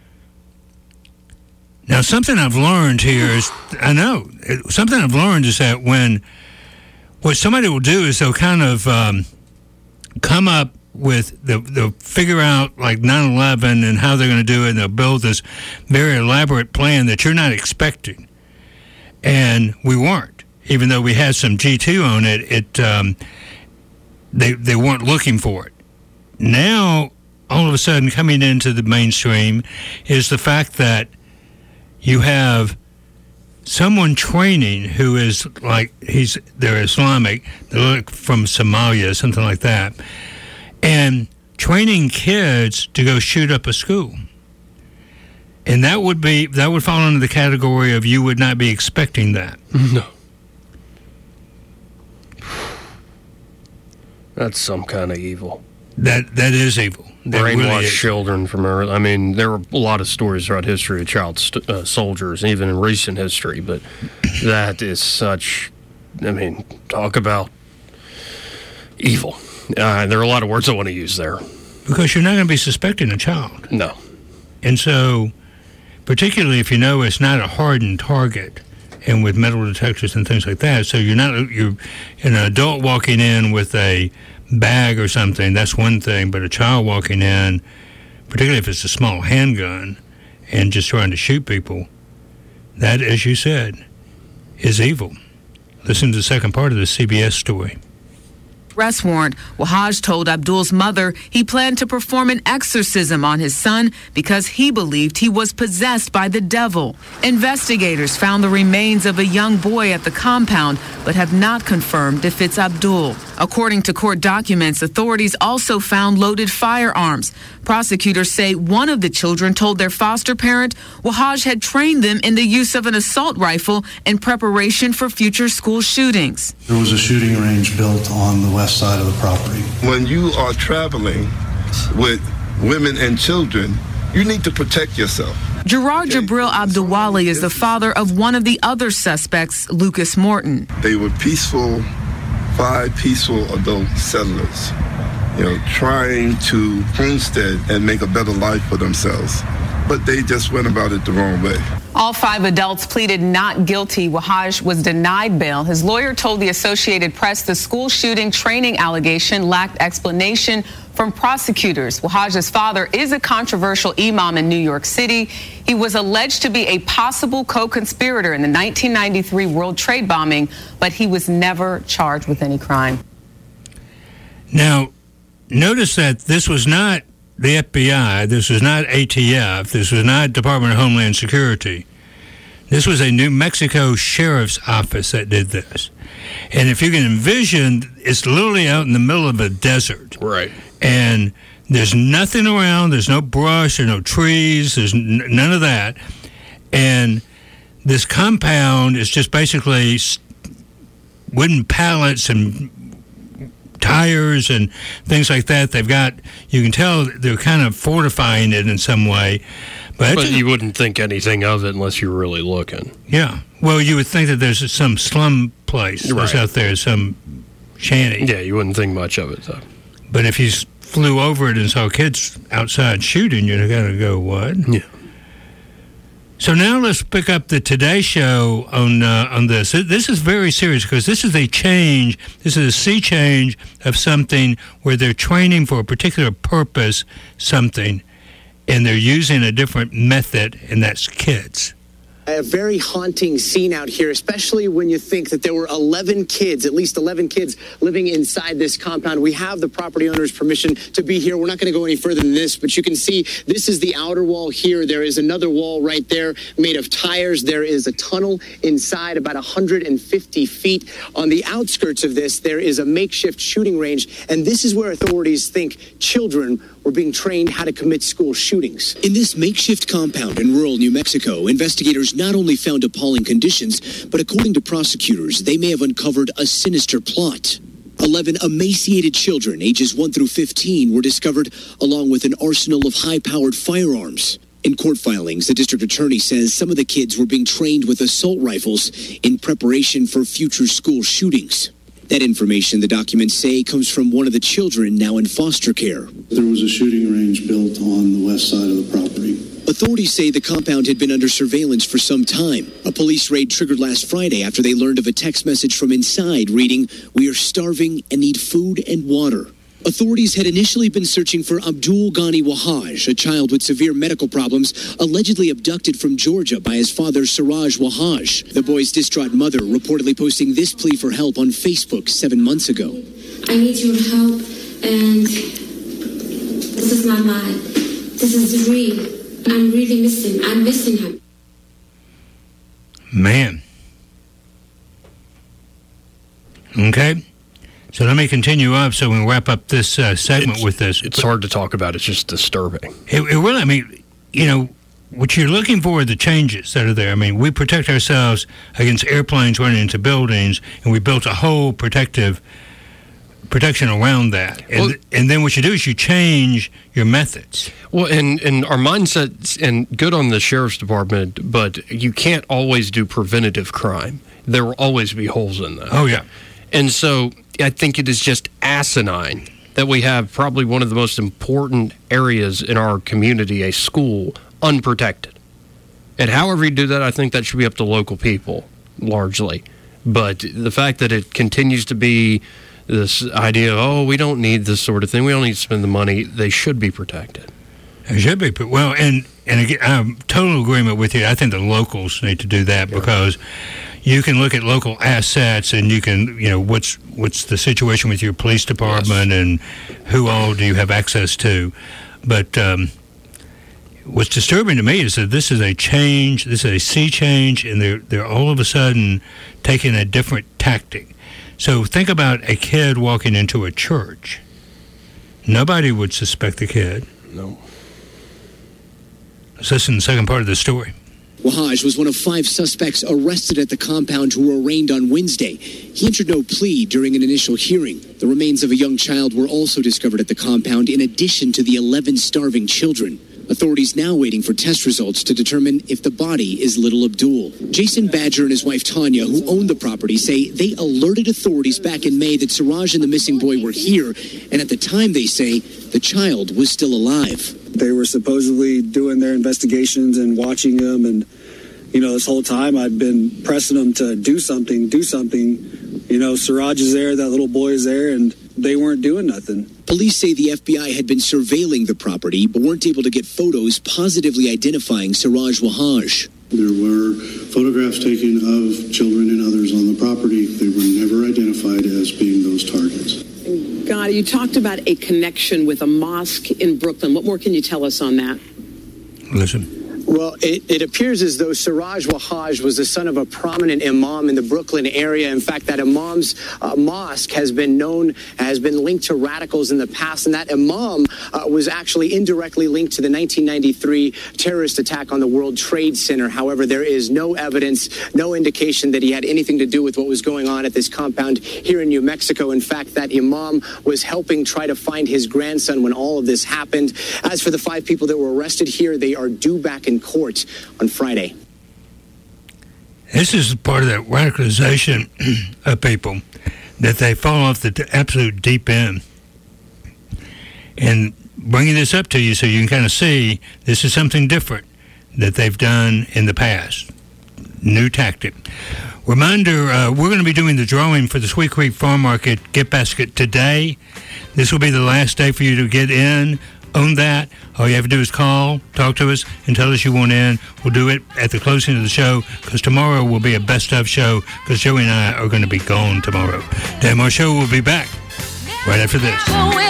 Now, something I've learned here is, something I've learned is that what somebody will do is they'll kind of come up with, they'll figure out like 9/11 and how they're going to do it, and they'll build this very elaborate plan that you're not expecting. And we weren't, even though we had some G2 on it, They weren't looking for it. Now, all of a sudden, coming into the mainstream is the fact that you have someone training who is like, they're Islamic, they're from Somalia, something like that, and training kids to go shoot up a school. And that would fall under the category of you would not be expecting that. No. That's some kind of evil. That is evil. Brainwash really children from early. I mean, there are a lot of stories throughout history of child soldiers, even in recent history. But that is such. I mean, talk about evil. There are a lot of words I want to use there. Because you're not going to be suspecting a child. No. And so, particularly if you know it's not a hardened target, and with metal detectors and things like that, so you're an adult walking in with a bag or something, that's one thing, but a child walking in, particularly if it's a small handgun and just trying to shoot people, that, as you said, is evil. Listen to the second part of the CBS story. Arrest warrant, Wahaj told Abdul's mother he planned to perform an exorcism on his son because he believed he was possessed by the devil. Investigators found the remains of a young boy at the compound, but have not confirmed if it's Abdul. According to court documents, authorities also found loaded firearms. Prosecutors say one of the children told their foster parent Wahaj had trained them in the use of an assault rifle in preparation for future school shootings. There was a shooting range built on the west side of the property. When you are traveling with women and children, you need to protect yourself. Gerard Jabril Abdulwali is the father of one of the other suspects, Lucas Morton. They were peaceful, 5 peaceful adult settlers, trying to homestead and make a better life for themselves. But they just went about it the wrong way. All 5 adults pleaded not guilty. Wahaj was denied bail. His lawyer told the Associated Press the school shooting training allegation lacked explanation from prosecutors. Wahaj's father is a controversial imam in New York City. He was alleged to be a possible co-conspirator in the 1993 World Trade bombing, but he was never charged with any crime. Now, notice that this was not the FBI, this was not ATF, this was not Department of Homeland Security. This was a New Mexico Sheriff's Office that did this. And if you can envision, it's literally out in the middle of a desert. Right. And there's nothing around, there's no brush, there's no trees, there's none of that. And this compound is just basically wooden pallets and tires and things like that. They've got, you can tell they're kind of fortifying it in some way. But you wouldn't think anything of it unless you're really looking. Yeah. Well, you would think that there's some slum place that's out there, some shanty. Yeah, you wouldn't think much of it, though. But if you flew over it and saw kids outside shooting, you're going to go, what? Yeah. So now let's pick up the Today Show on this. This is very serious because this is a change. This is a sea change of something where they're training for a particular purpose, something, and they're using a different method, and that's kids. A very haunting scene out here, especially when you think that there were 11 kids, at least 11 kids living inside this compound. We have the property owner's permission to be here. We're not going to go any further than this, but you can see this is the outer wall here. There is another wall right there made of tires. There is a tunnel inside about 150 feet. On the outskirts of this, there is a makeshift shooting range, and this is where authorities think children were being trained how to commit school shootings. In this makeshift compound in rural New Mexico, investigators not only found appalling conditions, but according to prosecutors, they may have uncovered a sinister plot. 11 emaciated children, ages 1 through 15, were discovered along with an arsenal of high-powered firearms. In court filings, the district attorney says some of the kids were being trained with assault rifles in preparation for future school shootings. That information, the documents say, comes from one of the children now in foster care. There was a shooting range built on the west side of the property. Authorities say the compound had been under surveillance for some time. A police raid triggered last Friday after they learned of a text message from inside reading, "We are starving and need food and water." Authorities had initially been searching for Abdul Ghani Wahaj, a child with severe medical problems, allegedly abducted from Georgia by his father, Siraj Wahaj. The boy's distraught mother reportedly posting this plea for help on Facebook 7 months ago. I need your help, and this is not mine. This is real. I'm really missing. I'm missing him. Man. Okay. So let me continue up so we can wrap up this segment with this. It's hard to talk about. It's just disturbing. It really, I mean, you know, what you're looking for are the changes that are there. I mean, we protect ourselves against airplanes running into buildings, and we built a whole protection around that. And then what you do is you change your methods. Well, and our mindsets, and good on the sheriff's department, but you can't always do preventative crime. There will always be holes in that. Oh, yeah. And so I think it is just asinine that we have probably one of the most important areas in our community, a school, unprotected. And however you do that, I think that should be up to local people, largely. But the fact that it continues to be this idea of, oh, we don't need this sort of thing, we don't need to spend the money, they should be protected. They should be. Well, and again, I'm total agreement with you. I think the locals need to do that because you can look at local assets and you can, you know, what's the situation with your police department and who all do you have access to. But what's disturbing to me is that this is a change, this is a sea change, and they're all of a sudden taking a different tactic. So think about a kid walking into a church. Nobody would suspect the kid. No. Let's listen to the second part of the story. Wahaj was one of 5 suspects arrested at the compound who were arraigned on Wednesday. He entered no plea during an initial hearing. The remains of a young child were also discovered at the compound in addition to the 11 starving children. Authorities now waiting for test results to determine if the body is little Abdul. Jason Badger and his wife Tanya, who owned the property, say they alerted authorities back in May that Siraj and the missing boy were here, and at the time, they say, the child was still alive. They were supposedly doing their investigations and watching them, and this whole time I've been pressing them to do something. Siraj is there, that little boy is there, and they weren't doing nothing. Police say the FBI had been surveilling the property, but weren't able to get photos positively identifying Siraj Wahaj. There were photographs taken of children and others on the property. They were never identified as being those targets. God, you talked about a connection with a mosque in Brooklyn. What more can you tell us on that? Listen. Well, it appears as though Siraj Wahaj was the son of a prominent imam in the Brooklyn area. In fact, that imam's mosque has been linked to radicals in the past, and that imam was actually indirectly linked to the 1993 terrorist attack on the World Trade Center. However, there is no evidence, no indication that he had anything to do with what was going on at this compound here in New Mexico. In fact, that imam was helping try to find his grandson when all of this happened. As for the 5 people that were arrested here, they are due back in court on Friday. This is part of that radicalization of people, that they fall off the absolute deep end. And bringing this up to you so you can kind of see this is something different that they've done in the past. New tactic. Reminder, we're going to be doing the drawing for the Sweet Creek Farm Market gift basket today. This will be the last day for you to get in on that. All you have to do is call, talk to us, and tell us you want in. We'll do it at the closing of the show, because tomorrow will be a best of show, because Joey and I are going to be gone tomorrow. Dan Moore Show will be back right after this.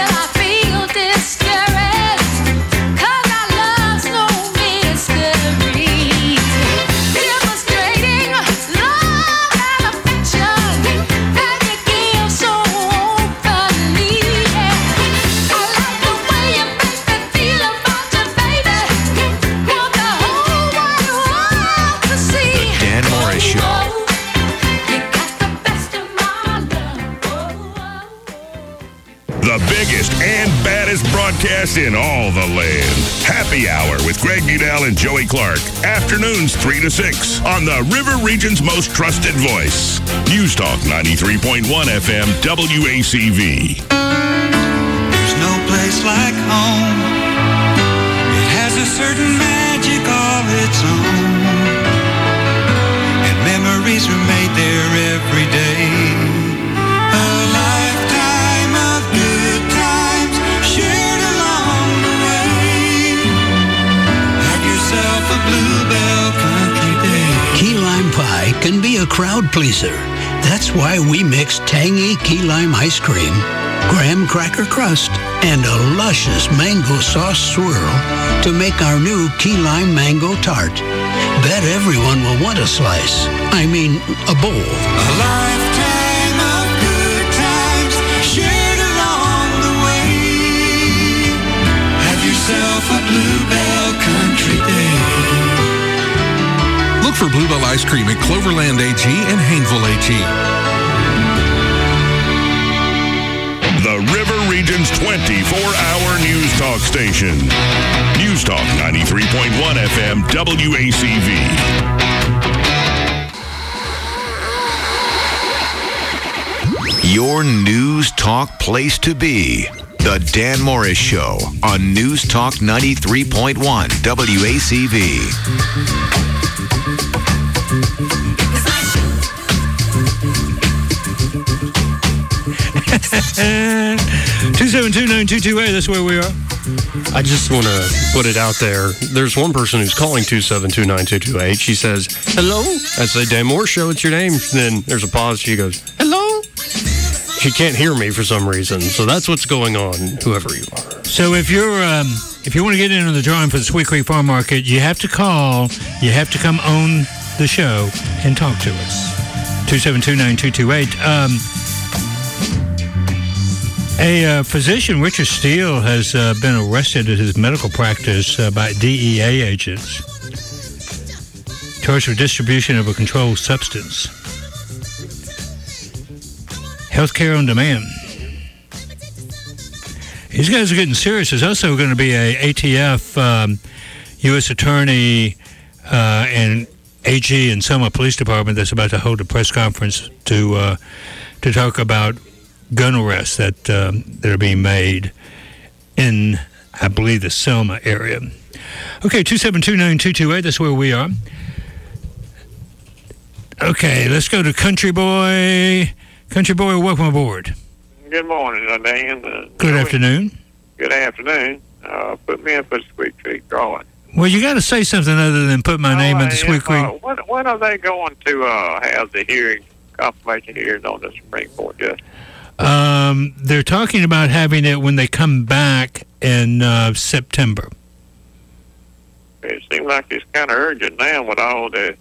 The biggest and baddest broadcast in all the land. Happy Hour with Greg Udell and Joey Clark. Afternoons 3 to 6 on the River Region's most trusted voice. News Talk 93.1 FM WACV. There's no place like home. It has a certain magic of its own. And memories are made there every day. Key lime pie can be a crowd pleaser. That's why we mix tangy key lime ice cream, graham cracker crust, and a luscious mango sauce swirl to make our new key lime mango tart. Bet everyone will want a slice. I mean, a bowl. A lifetime of good times shared along the way. Have yourself a Bluebell Country Day. Look for Bluebell Ice Cream at Cloverland AG and Hayneville AG. The River Region's 24-hour news talk station. News Talk 93.1 FM WACV. Your news talk place to be. The Dan Morris Show on News Talk 93.1 WACV. 272-9228, that's where we are. I just want to put it out there. There's one person who's calling 272-9228. She says, hello. I say, Dan Moore Show, it's your name. Then there's a pause. She goes, hello. She can't hear me for some reason. So that's what's going on, whoever you are. So if you're if you want to get in on the drawing for the Sweet Creek Farm Market, you have to call. You have to come on the show and talk to us. 272-9228. A physician, Richard Steele, has been arrested at his medical practice by DEA agents, charged with distribution of a controlled substance. Healthcare on demand. These guys are getting serious. There's also going to be a ATF U.S. attorney and AG and Selma Police Department that's about to hold a press conference to talk about gun arrests that are being made in, I believe, the Selma area. Okay, 272-9228, that's where we are. Okay, let's go to Country Boy. Country Boy, welcome aboard. Good morning, Dan. Good afternoon. Good afternoon. Put me in for the Sweet Creek drawing. Well, you got to say something other than put my name in the Sweet Creek. When are they going to have the hearing, confirmation hearing on the Supreme Court justice? They're talking about having it when they come back in September. It seems like it's kind of urgent now with all the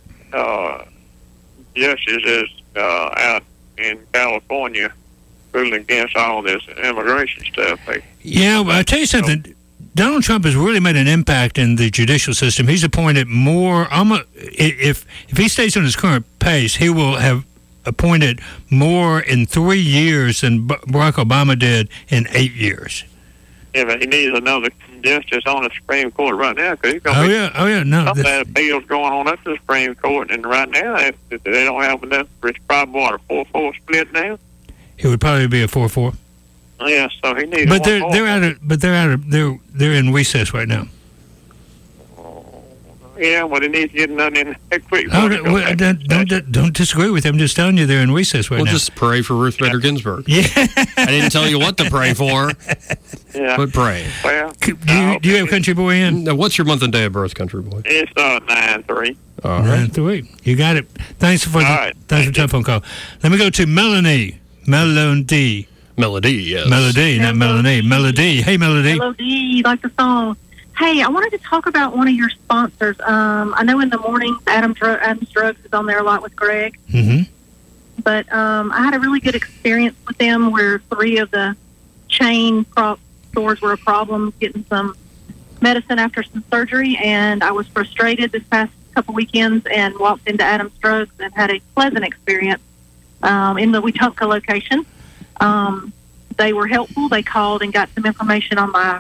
justices out in California ruling against all this immigration stuff. Yeah, but I'll tell you something. Donald Trump has really made an impact in the judicial system. He's appointed more. If he stays on his current pace, he will have appointed more in 3 years than Barack Obama did in 8 years. Yeah, but he needs another justice on the Supreme Court right now because he's going to no, some of that appeals going on up to the Supreme Court, and right now if they don't have enough, it's probably what, a 4-4 split now. It would probably be a 4-4. Yeah, so he needs. But they're in recess right now. Yeah, well, they need to get nothing in that quick. Don't disagree with him. I'm just telling you they're in recess right now. We'll just pray for Ruth Bader Ginsburg. Yeah. I didn't tell you what to pray for. Yeah. But pray. Well, do you have Country Boy in? Now, what's your month and day of birth, Country Boy? It's 9-3. All right. 9-3. You got it. Thanks for the telephone call. Let me go to Melanie. Melody, yes. Melody, not Melanie. Melody. Hey, Melody. Melody, you like the song. Hey, I wanted to talk about one of your sponsors. I know in the mornings, Adam's Drugs is on there a lot with Greg. Mm-hmm. But I had a really good experience with them where 3 of the chain stores were a problem getting some medicine after some surgery. And I was frustrated this past couple weekends and walked into Adam's Drugs and had a pleasant experience in the Wetumpka location. They were helpful. They called and got some information on my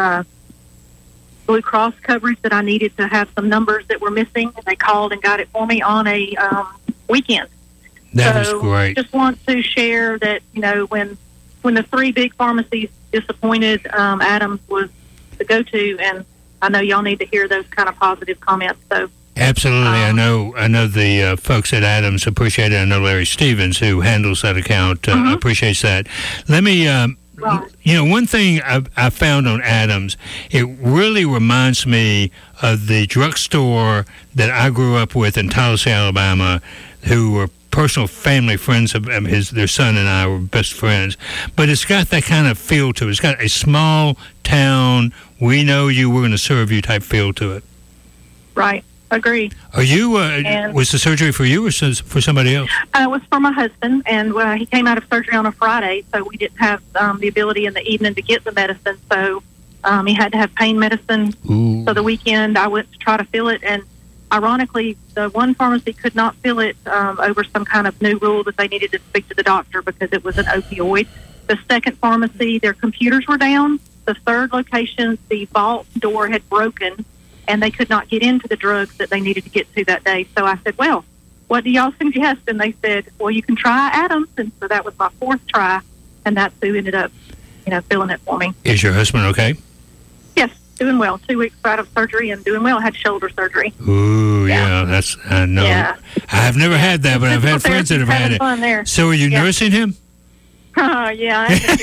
Blue Cross coverage that I needed to have some numbers that were missing, and they called and got it for me on a weekend. That is great. Just want to share that, when the 3 big pharmacies disappointed, Adams was the go-to, and I know y'all need to hear those kind of positive comments. So absolutely, I know the folks at Adams appreciate it. I know Larry Stevens, who handles that account, appreciates that. Let me. One thing I found on Adams, it really reminds me of the drugstore that I grew up with in Tallahassee, Alabama, who were personal family friends of their son and I were best friends. But it's got that kind of feel to it. It's got a small town, we know you, we're going to serve you type feel to it. Right. Agree. Are you, was the surgery for you or for somebody else? It was for my husband, and he came out of surgery on a Friday, so we didn't have the ability in the evening to get the medicine, so he had to have pain medicine. Ooh. So the weekend I went to try to fill it, and ironically, the one pharmacy could not fill it over some kind of new rule that they needed to speak to the doctor because it was an opioid. The second pharmacy, their computers were down. The third location, the vault door had broken, and they could not get into the drugs that they needed to get to that day. So I said, well, what do y'all suggest? And they said, well, you can try Adams. And so that was my 4th try, and that's who ended up, filling it for me. Is your husband okay? Yes, doing well. 2 weeks out of surgery and doing well. Had shoulder surgery. Ooh, yeah, that's, I know. Yeah. I've never had that, but I've had friends that have had it. Fun there. So are you nursing him? Yeah.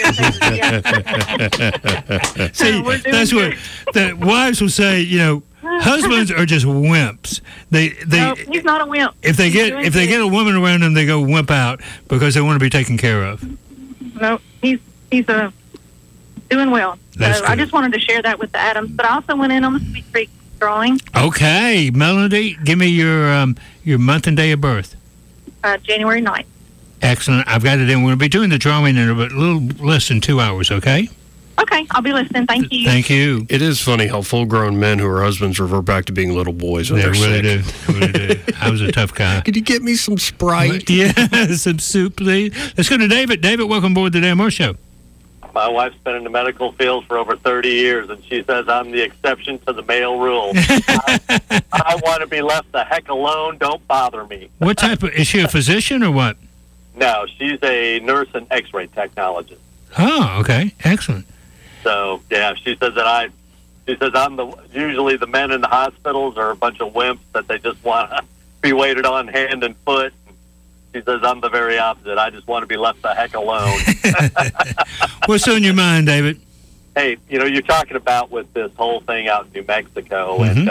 See, that's what the wives will say. Husbands are just wimps. No, he's not a wimp. If they get a woman around them, they go wimp out because they want to be taken care of. No, he's a Doing well. That's So I good. just wanted to share that with the Adams, but I also went in on the Sweet Creek drawing, Okay, Melody, give me your month and day of birth. January 9th. Excellent. I've got it in. We're going to be doing the drawing in a little less than 2 hours, okay? Okay, I'll be listening. Thank you. Thank you. It is funny how full-grown men who are husbands revert back to being little boys when They they're really sick. do. They really do. I was a tough guy. Could you get me some Sprite? Yeah, some soup, please. Let's go to David. David, welcome aboard the Dan Moore Show. My wife's been in the medical field for over 30 years, and she says I'm the exception to the male rule. I want to be left the heck alone. Don't bother me. What type of, is she a physician or what? No, she's a nurse and X-ray technologist. Oh, okay. Excellent. So yeah, she says I'm usually the men in the hospitals are a bunch of wimps that they just want to be waited on hand and foot. She says I'm the very opposite. I just want to be left the heck alone. What's on your mind, David? Hey, you're talking about with this whole thing out in New Mexico, and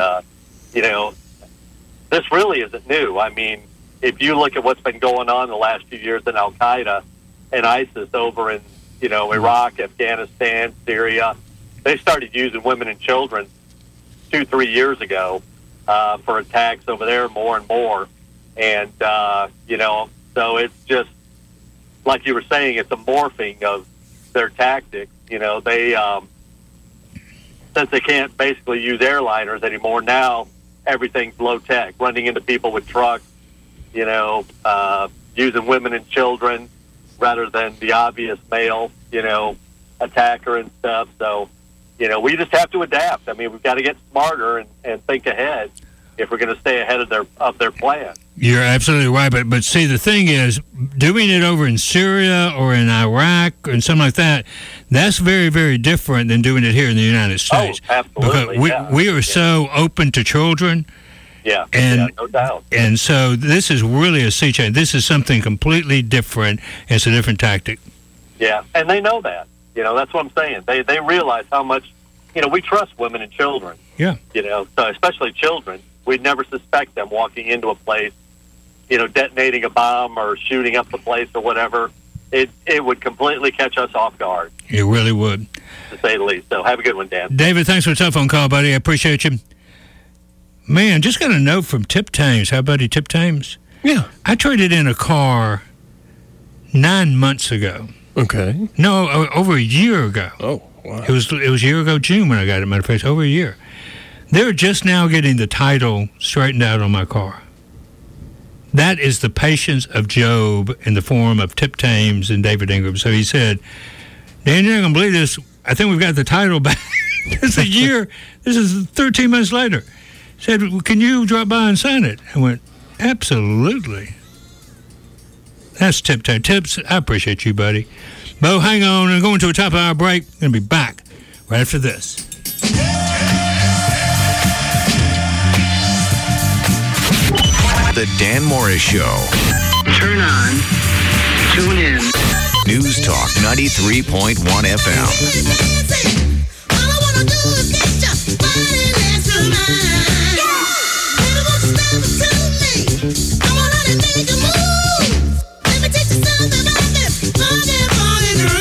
this really isn't new. I mean, if you look at what's been going on the last few years in Al Qaeda and ISIS over in Iraq, Afghanistan, Syria, they started using women and children 2-3 years ago for attacks over there more and more, and so it's just like you were saying, it's a morphing of their tactics. They since they can't basically use airliners anymore, now everything's low tech, running into people with trucks, using women and children rather than the obvious male, attacker and stuff. So, we just have to adapt. I mean, we've got to get smarter and think ahead if we're going to stay ahead of their plan. You're absolutely right, but see, the thing is, doing it over in Syria or in Iraq and something like that, that's very, very different than doing it here in the United States. Oh, absolutely. Because we are so open to children. Yeah, no doubt. And so this is really a sea change. This is something completely different. It's a different tactic. Yeah, and they know that. That's what I'm saying. They realize how much, we trust women and children. Yeah. So especially children. We'd never suspect them walking into a place, detonating a bomb or shooting up the place or whatever. It would completely catch us off guard. It really would. To say the least. So have a good one, Dan. David, thanks for the telephone call, buddy. I appreciate you. Man, just got a note from Tip Thames. How about Tip Thames? Yeah. I traded in a car 9 months ago. Okay. No, over a year ago. Oh, wow. It was a year ago, June, when I got it, matter of fact, over a year. They're just now getting the title straightened out on my car. That is the patience of Job in the form of Tip Thames and David Ingram. So he said, Dan, you're not going to believe this. I think we've got the title back. It's a year. This is 13 months later. Said, well, can you drop by and sign it? I went, absolutely. That's Tip Thames. Tips, I appreciate you, buddy. Bo, hang on. I'm going to a top-hour break. I'm going to be back right after this. The Dan Morris Show. Turn on, tune in. News Talk 93.1 FM.